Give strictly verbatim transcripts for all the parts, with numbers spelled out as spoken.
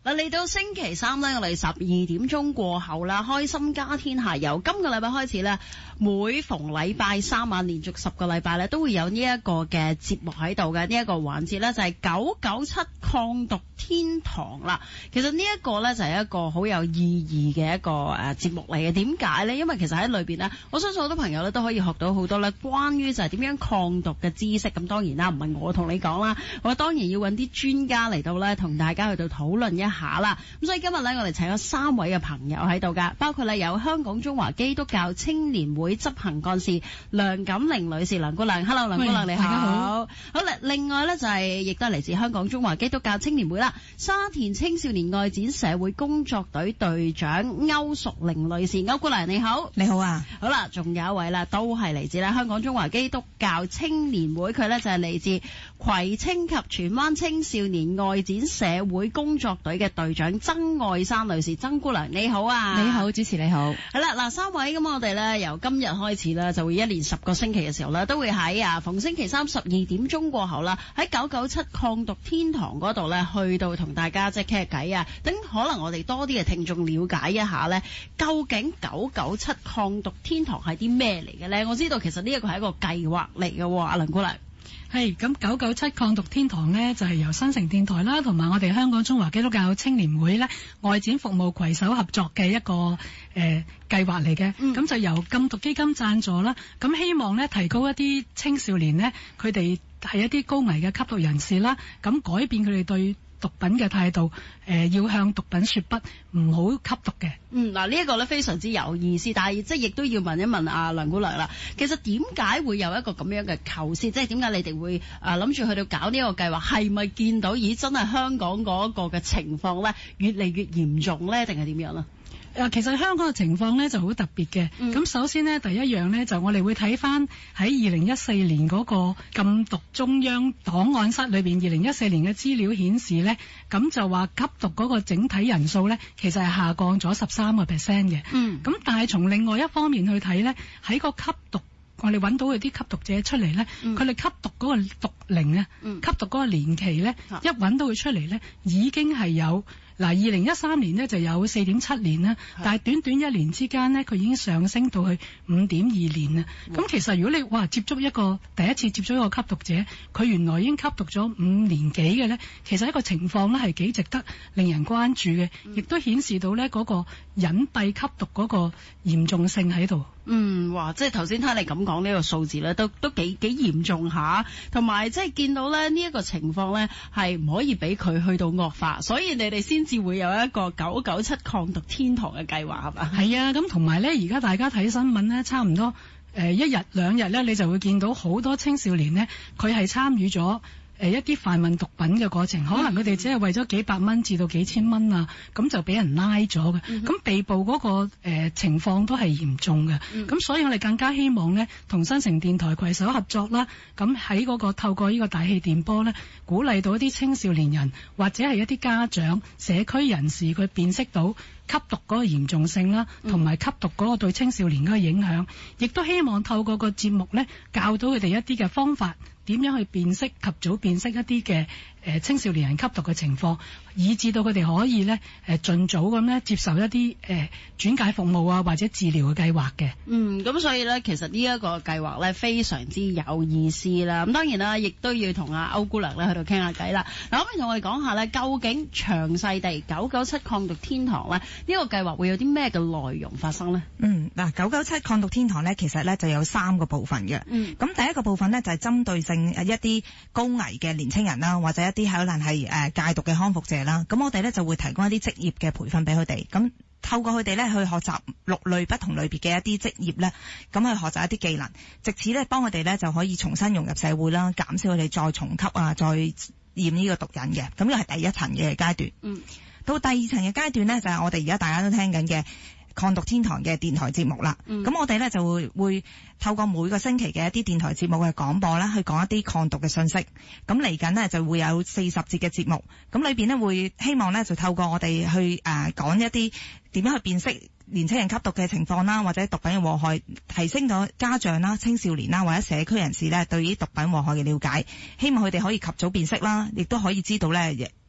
嗱，嚟到星期三咧，我哋十二點鐘過後啦，開心家天下由今個禮拜開始咧，每逢禮拜三晚連續十個禮拜咧，都會有呢一個嘅節目喺度嘅。呢一個環節咧就係九九七抗毒天堂啦。其實呢一個咧就係一個好有意義嘅一個誒節目嚟嘅。點解咧？因為其實喺裏邊咧，我相信好多朋友咧都可以學到好多咧關於就係點樣抗毒嘅知識。咁當然啦，唔係我同你講啦，我當然要揾啲專家嚟到咧同大家去到討論一下。下啦，咁所以今日咧，我哋請咗三位嘅朋友喺度噶，包括咧有香港中華基督教青年會執行幹事梁錦玲女士，梁姑娘 ，Hello， 梁姑娘你好，大家好。好啦，另外咧就係亦都係嚟自香港中華基督教青年會啦，沙田青少年愛展社會工作隊隊長歐淑玲女士，歐姑娘你好， 你好啊。 好啦，仲有一位啦，都係嚟自咧香港中華基督教青年會，佢咧就係嚟自葵青及荃灣青少年愛展社會工作隊嘅隊長曾愛珊女士，曾姑娘你好啊。 你好，主持你好。 係啦，嗱，三位咁我哋咧由今日開始咧就會一連十個星期嘅時候咧都會喺啊逢星期三十二點鐘過後啦，喺九九七抗毒天堂嗰度咧去到同大家即係傾下偈啊，等可能我哋多啲嘅聽眾了解一下咧，究竟九九七抗毒天堂係啲咩嚟嘅咧？我知道其實呢一個係一個計劃嚟嘅，阿梁姑娘。 係咁，九九七抗毒天堂呢，就係、是、由新城電台啦，同埋我哋香港中華基督教青年會呢外展服務攜手合作嘅一個誒、呃、計劃嚟嘅。咁、嗯、就由禁毒基金贊助啦。咁希望呢提高一啲青少年呢，佢哋係一啲高危嘅吸毒人士啦，咁改變佢哋對毒品嘅態度，誒、呃、要向毒品說不，唔好吸毒嘅。 嗯，嗱呢一個咧非常之有意思，但係即係亦都要問一問阿梁姑娘啦。其實點解會有一個咁樣嘅構思？即係點解你哋會誒諗住去到搞呢個計劃？係咪見到咦真係香港嗰個嘅情況咧越嚟越嚴重咧，定係點樣咧？ 誒，其實香港嘅情況咧就好特別嘅。咁、嗯、首先呢，第一樣呢，就我哋會睇翻喺二零一四年嗰個禁毒中央檔案室裏邊，二零一四年嘅資料顯示呢，咁就話吸毒嗰個整體人數呢，其實係下降咗十三個 percent 嘅。嗯。咁但係從另外一方面去睇呢，喺個吸毒我哋揾到嗰啲吸毒者出嚟呢，佢哋、嗯、吸毒嗰個毒齡啊，嗯、吸毒嗰個年期呢，啊、一揾到佢出嚟呢，已經係有。嗱，二零一三年呢就有四點七年啦，是但係短短一年之間呢，佢已經上升到去五點二年啦。咁、嗯、其實如果你哇接觸一個第一次接觸一個吸毒者，佢原來已經吸毒咗五年幾嘅呢，其實一個情況呢係幾值得令人關注嘅，亦、嗯、都顯示到呢嗰個隱蔽吸毒嗰個嚴重性喺度。 嗯，哇！即係頭先聽你咁講呢個數字咧，都都幾幾嚴重下，同埋即係見到咧呢一個情況咧係唔可以俾佢去到惡化，所以你哋先至會有一個九九七抗毒天堂嘅計劃係嘛？ 係啊，咁同埋咧，而家大家睇新聞咧，差唔多誒、呃、一日兩日咧，你就會見到好多青少年咧，佢係參與咗。誒一啲販運毒品嘅過程，可能佢哋只係為咗幾百蚊至到幾千蚊啊，咁就俾人拉咗嘅。咁、嗯、哼被捕嗰、那個、呃、情況都係嚴重嘅。咁、嗯、所以我哋更加希望呢，同新城電台攜手合作啦。咁喺嗰個透過呢個大氣電波呢，鼓勵到一啲青少年人或者係一啲家長、社區人士，佢辨識到吸毒嗰個嚴重性啦，同埋吸毒嗰個對青少年嗰個影響，亦都希望透過個節目呢，教到佢哋一啲嘅方法。點樣去辨識及早辨識一啲嘅誒青少年人吸毒嘅情況，以至到佢哋可以咧誒盡早咁咧接受一啲誒轉介服務啊或者治療嘅計劃嘅。嗯， 咁所以咧其實呢一個計劃咧非常之有意思啦。咁當然啦，亦都要同阿歐姑娘咧去度傾下偈啦。嗱，可唔可以同我哋講下咧，究竟詳細地九九七抗毒天堂咧呢、呢個計劃會有啲咩嘅內容發生呢？ 嗯，嗱，九九七抗毒天堂咧其實咧就有三個部分嘅。嗯，咁第一個部分咧就係針對性一啲高危嘅年青人啦，或者一啲可能係誒戒毒嘅康復者啦，咁我哋咧就會提供一啲職業嘅培訓俾佢哋，咁透過佢哋咧去學習六類不同類別嘅一啲職業咧，咁去學習一啲技能，藉此咧幫佢哋咧就可以重新融入社會啦，減少佢哋再重吸啊，再驗呢個毒癮嘅，咁呢個係第一層嘅階段。嗯，到第二層嘅階段咧就係我哋而家大家都聽緊嘅抗毒天堂嘅電台節目啦，咁、嗯、我哋咧就會會透過每個星期嘅一啲電台節目嘅廣播啦，去講一啲抗毒嘅信息。咁嚟緊呢就會有四十節嘅節目，咁裏邊呢會希望呢就透過我哋去誒講、呃、一啲點樣去辨識年輕人吸毒嘅情況啦，或者毒品嘅禍害，提升咗家長啦、青少年啦或者社區人士呢對於毒品禍害嘅了解，希望佢哋可以及早辨識啦，亦都可以知道呢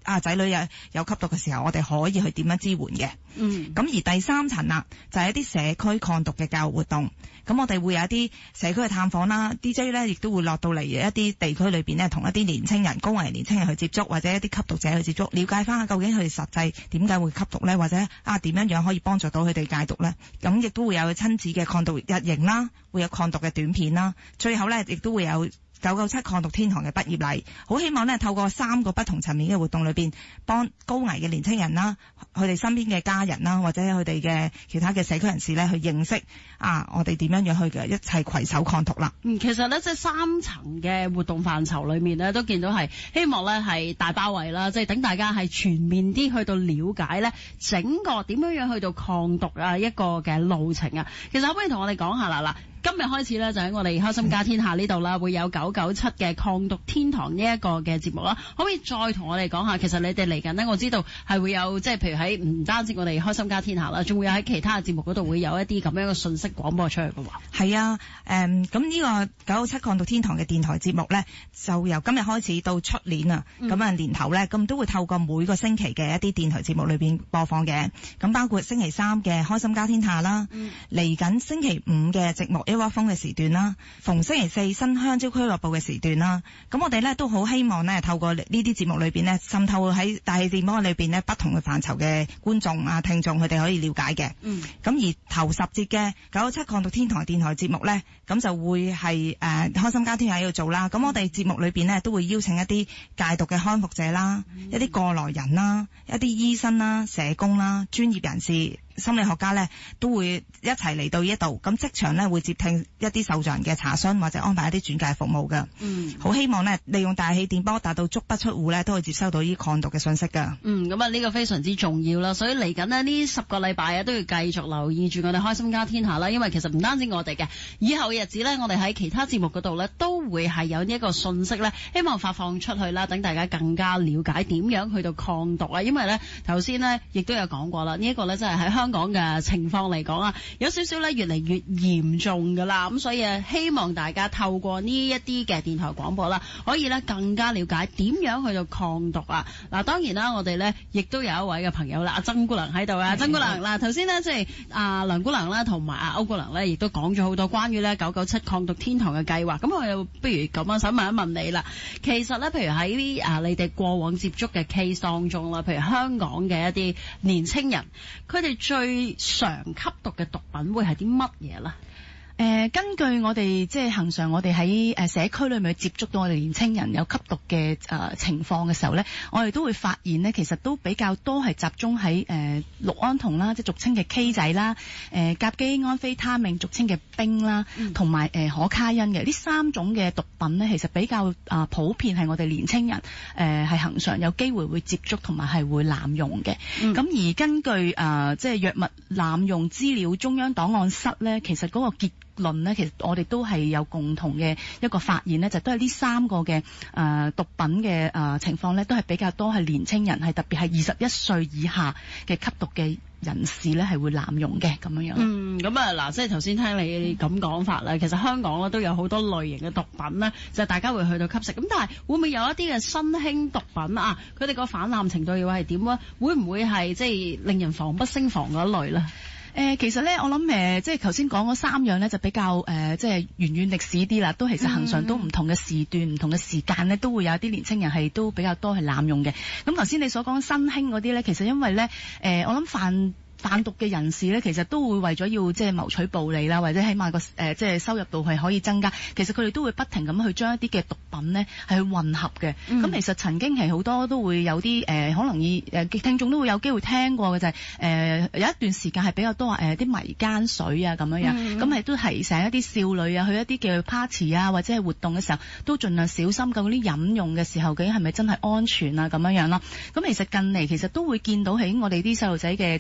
啊仔女有有吸毒嘅時候，我哋可以去點樣支援嘅。 嗯， 咁而第三層啦，就係一啲社區抗毒嘅教育活動。咁我哋會有一啲社區嘅探訪啦 ，D J 咧亦都會落到嚟一啲地區裏邊咧，同一啲年青人、高危年青人去接觸，或者一啲吸毒者去接觸，了解翻究竟佢哋實際點解會吸毒咧，或者啊點樣樣可以幫助到佢哋戒毒咧。咁亦都會有親子嘅抗毒日營啦，會有抗毒嘅短片啦，最後咧亦都會有九九七抗毒天堂嘅畢業禮。好希望咧透過三個不同層面嘅活動裏邊，幫高危嘅年青人啦，佢哋身邊嘅家人啦，或者佢哋嘅其他嘅社區人士咧，去認識啊我哋點樣樣去嘅一齊攜手抗毒啦。 嗯，其實咧即係三層嘅活動範疇裏面咧，都見到係希望咧係大包圍啦，即係等大家係全面啲去到了解咧整個點樣樣去到抗毒啊一個嘅路程啊。其實可唔可以同我哋講下啦嗱？今日開始咧，就喺我哋開心家天下呢度啦，會有九九七嘅抗毒天堂呢一個嘅節目啦。可唔可以再同我哋講下，其實你哋嚟緊呢，我知道係會有即係譬如喺唔單止我哋開心家天下啦，仲會有喺其他嘅節目嗰度會有一啲咁樣嘅信息廣播出去嘅喎。 係啊，誒咁呢個九九七抗毒天堂嘅電台節目咧，就由今日開始到出年啊，咁啊、嗯、年頭咧，咁都會透過每個星期嘅一啲電台節目裏邊播放嘅。咁包括星期三嘅開心家天下啦，嚟緊、嗯、星期五嘅節目一窩蜂嘅時段啦，逢星期四新香蕉俱樂部嘅時段啦，咁我哋咧都好希望咧透過呢啲節目裏邊咧滲透喺大氣電波裏邊咧不同嘅範疇嘅觀眾啊聽眾，佢哋可以了解嘅。嗯，咁而頭十節嘅九九七抗毒天堂電台節目咧，咁就會係誒、呃、開心家天下喺度做啦。咁我哋節目裏邊咧都會邀請一啲戒毒嘅康復者啦，嗯、一啲過來人啦，一啲醫生啦、社工啦、專業人士、心理學家咧都會一齊嚟到呢一度，咁即場咧會接聽一啲受助人嘅查詢，或者安排一啲轉介服務嘅。嗯，好希望咧利用大氣電波達到足不出戶咧，都會接收到呢啲抗毒嘅信息噶。嗯， 咁啊呢個非常之重要啦，所以嚟緊呢呢十個禮拜啊都要繼續留意住我哋開心家天下啦，因為其實唔單止我哋嘅，以後嘅日子咧，我哋喺其他節目嗰度咧都會係有呢一個信息咧，希望發放出去啦，等大家更加了解點樣去到抗毒啊。因為咧頭先咧亦都有講過啦，呢、這、一個咧真係喺香港嘅情況嚟講啊，有少少咧越嚟越嚴重噶啦，咁所以啊，希望大家透過呢一啲嘅電台廣播啦，可以咧更加了解點樣去到抗毒啊。嗱，當然啦，我哋咧亦都有一位嘅朋友啦，阿曾姑娘喺度啊，曾姑娘嗱，頭先呢，即係阿梁姑娘啦，同埋阿歐姑娘咧，亦都講咗好多關於咧九九七抗毒天堂嘅計劃。咁我又不如咁啊，想問一問你啦。其實咧，譬如喺啊你哋過往接觸嘅 case 當中啦，譬如香港嘅一啲年青人，佢哋最常吸毒嘅毒品會係啲乜嘢咧？ 誒、呃，根據我哋即係恒常，我哋喺誒社區裏面接觸到我哋年青人有吸毒嘅誒、呃、情況嘅時候咧，我哋都會發現咧，其實都比較多係集中喺誒氯胺酮啦，即係俗稱嘅 K 仔啦，誒、呃、甲基安非他命俗稱嘅冰啦，同埋誒可卡因嘅呢三種嘅毒品咧，其實比較啊、呃、普遍係我哋年青人誒係恒常有機會會接觸同埋係會濫用嘅。咁、嗯、而根據誒、呃、即係藥物濫用資料中央檔案室咧，其實嗰個結論咧，其實我哋都係有共同嘅一個發現咧，就都係呢三個嘅誒、呃、毒品嘅誒、呃、情況咧，都係比較多係年青人，係特別係二十一歲以下嘅吸毒嘅人士咧，係會濫用嘅咁樣樣。嗯， 咁啊嗱，即係頭先聽你咁講法啦，其實香港咧都有好多類型嘅毒品咧，就係、大家會去到吸食。咁但係會唔會有一啲嘅新興毒品啊？佢哋個氾濫程度又係點啊？會唔會係即係令人防不勝防嗰一類咧？ 誒、呃，其實咧，我諗誒、呃，即係頭先講嗰三樣咧，就比較誒、呃，即係源遠歷史啲啦，都其實恆常都唔同嘅時段、唔、嗯、同嘅時間咧，都會有啲年青人係都比較多係濫用嘅。咁頭先你所講新興嗰啲咧，其實因為咧，誒、呃，我諗犯販毒嘅人士咧，其實都會為咗要即係謀取暴利啦，或者起碼個誒、呃、即係收入度係可以增加。其實佢哋都會不停咁去將一啲嘅毒品咧係去混合嘅。咁、嗯、其實曾經係好多都會有啲誒、呃，可能以誒、呃、聽眾都會有機會聽過嘅就係、是、誒、呃、有一段時間係比較多話誒啲迷姦水啊咁樣樣。咁係、嗯、都提醒一啲少女啊去一啲嘅 party 啊或者係活動嘅時候，都盡量小心究竟啲飲用嘅時候究竟係咪真係安全啊咁樣樣咯。咁其實近嚟其實都會見到喺我哋啲細路仔嘅即係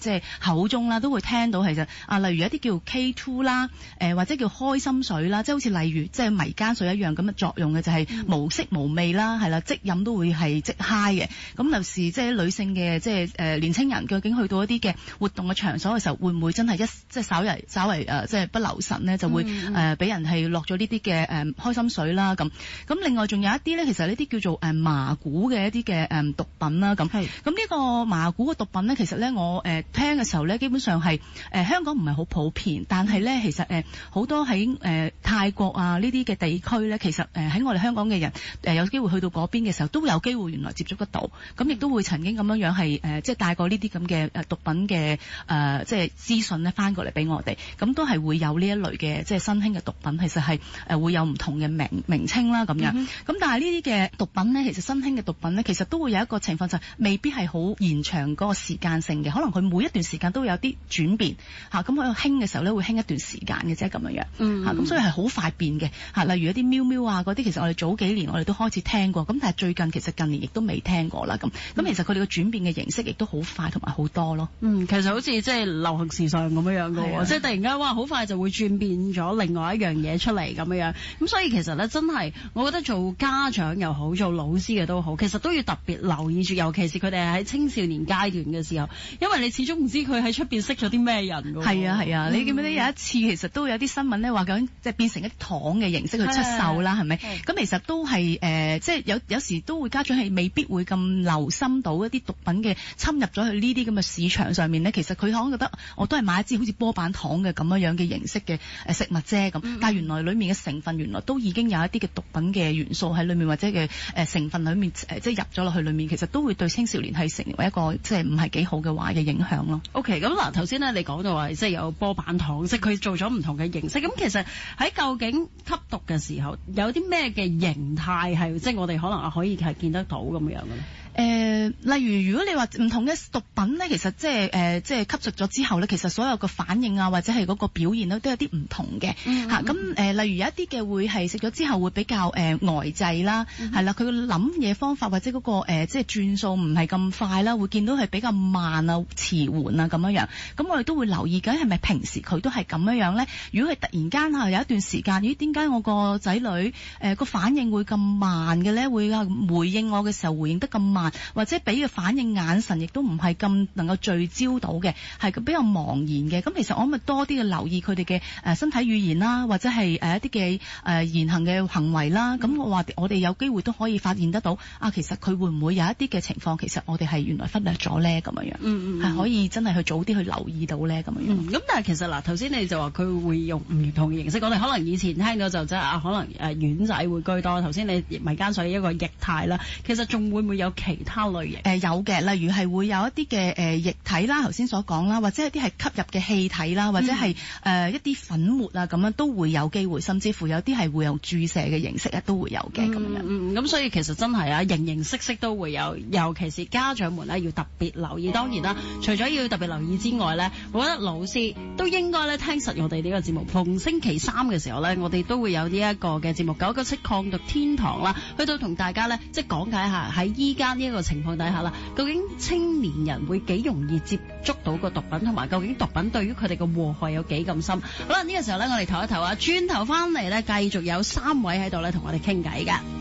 口中啦，都會聽到其實啊，例如一啲叫 K 二 啦，誒或者叫開心水啦，即係好似例如即係迷姦水一樣咁嘅作用嘅，就係、是、無色無味啦，係啦，即飲都會係即嗨嘅。咁有時即係女性嘅即係誒年青人究竟去到一啲嘅活動嘅場所嘅時候，會唔會真係一即係稍為稍為誒即係不留神呢，就會誒俾、呃、人係落咗呢啲嘅誒開心水啦咁。咁另外仲有一啲咧，其實呢啲叫做誒麻古嘅一啲嘅誒毒品啦咁。咁呢個麻古嘅毒品咧，其實咧我誒、呃、聽嘅時候咧，基本上係誒、呃、香港唔係好普遍，但係咧其實誒好、呃、多喺誒、呃、泰國啊呢啲嘅地區咧，其實誒喺、呃、我哋香港嘅人誒、呃、有機會去到嗰邊嘅時候，都有機會原來接觸得到，咁亦都會曾經咁樣樣係誒即係帶過呢啲咁嘅誒毒品嘅誒、呃、即係資訊咧翻過嚟俾我哋，咁都係會有呢一類嘅即係新興嘅毒品，其實係誒會有唔同嘅名名稱啦咁樣。咁、嗯、但係呢啲嘅毒品咧，其實新興嘅毒品咧，其實都會有一個情況就係未必係好延長嗰個時間性嘅，可能佢每一段時間都會有啲轉變嚇，咁佢興嘅時候咧會興一段時間嘅啫咁樣樣嚇，咁、嗯啊、所以係好快變嘅嚇。例如一啲喵喵啊嗰啲，其實我哋早幾年我哋都開始聽過，咁但係最近其實近年亦都未聽過啦咁。咁、嗯、其實佢哋嘅轉變嘅形式亦都好快同埋好多咯。 嗯，其實好似即係流行時尚咁樣樣嘅喎，即係突然間哇好快就會轉變咗另外一樣嘢出嚟咁樣樣。咁所以其實咧真係，我覺得做家長又好，做老師嘅都好，其實都要特別留意住，尤其是佢哋喺青少年階段嘅時候，因為你始終唔知佢喺出邊識咗啲咩人㗎。 係啊係啊，你記唔記得有一次其實都有啲新聞咧話緊即係變成一啲糖嘅形式去出售啦，係咪？咁其實都係誒、呃，即係有有時都會家長係未必會咁留心到一啲毒品嘅侵入咗去呢啲咁嘅市場上面咧。其實佢可能覺得我都係買一支好似波板糖嘅咁樣樣嘅形式嘅誒食物啫咁、嗯，但係原來裡面嘅成分原來都已經有一啲嘅毒品嘅元素喺裡面，或者嘅誒成分裡面誒即係入咗落去裡面，其實都會對青少年係成為一個即係唔係幾好嘅壞嘅影響咯。 OK， 咁嗱頭先咧你講到話即係有波板糖，即係佢做咗唔同嘅形式。咁其實喺究竟吸毒嘅時候有啲咩嘅形態係即係我哋可能可以係見得到咁樣嘅咧？ 誒、呃，例如如果你話唔同嘅毒品咧，其實即係誒，即係吸食咗之後咧，其實所有嘅反應啊，或者係嗰個表現咧，都有啲唔同嘅嚇。咁、嗯、誒、呃，例如有一啲嘅會係食咗之後會比較誒、呃、呆滯啦，係、嗯、啦，佢嘅諗嘢方法或者嗰、那個、呃、即係轉數唔係咁快啦，會見到係比較慢啊、遲緩啊咁樣樣。咁我哋都會留意緊係咪平時佢都係咁樣樣咧？如果佢突然間嚇有一段時間，咦點解我個仔女誒個、呃、反應會咁慢嘅咧？會回應我嘅時候回應得咁慢？或者俾嘅反應眼神亦都唔係咁能夠聚焦到嘅，係比較茫然嘅。咁其實我咪多啲嘅留意佢哋嘅誒身體語言啦，或者係誒一啲嘅誒言行嘅行為啦。咁、嗯、我話我哋有機會都可以發現得到啊，其實佢會唔會有一啲嘅情況，其實我哋係原來忽略咗咧咁樣樣，嗯嗯，係可以真係去早啲去留意到咧咁樣樣。咁、嗯、但係其實嗱，頭先你就話佢會用唔同嘅形式，我哋可能以前聽到就即係啊，可能誒丸仔會居多。頭先你迷姦水一個液態啦，其實仲會唔會有其他類型？誒、呃、有嘅，例如係會有一啲嘅誒液體啦，頭先所講啦，或者一啲係吸入嘅氣體啦，或者係誒、嗯呃、一啲粉末啊咁樣都會有機會，甚至乎有啲係會用注射嘅形式咧都會有嘅咁樣。嗯，咁所以其實真係啊，形形色色都會有，尤其是家長們咧要特別留意。當然啦，除咗要特別留意之外咧，我覺得老師都應該咧聽實我哋呢個節目。逢星期三嘅時候咧，我哋都會有呢一個嘅節目九九七抗毒天堂啦，去到同大家咧即係講解下喺依家呢一個情況底下啦，究竟青年人會幾容易接觸到個毒品，同埋究竟毒品對於佢哋嘅禍害有幾咁深。好啦，呢個時候咧，我哋唞一唞啊，轉頭翻嚟咧，繼續有三位喺度咧同我哋傾偈㗎。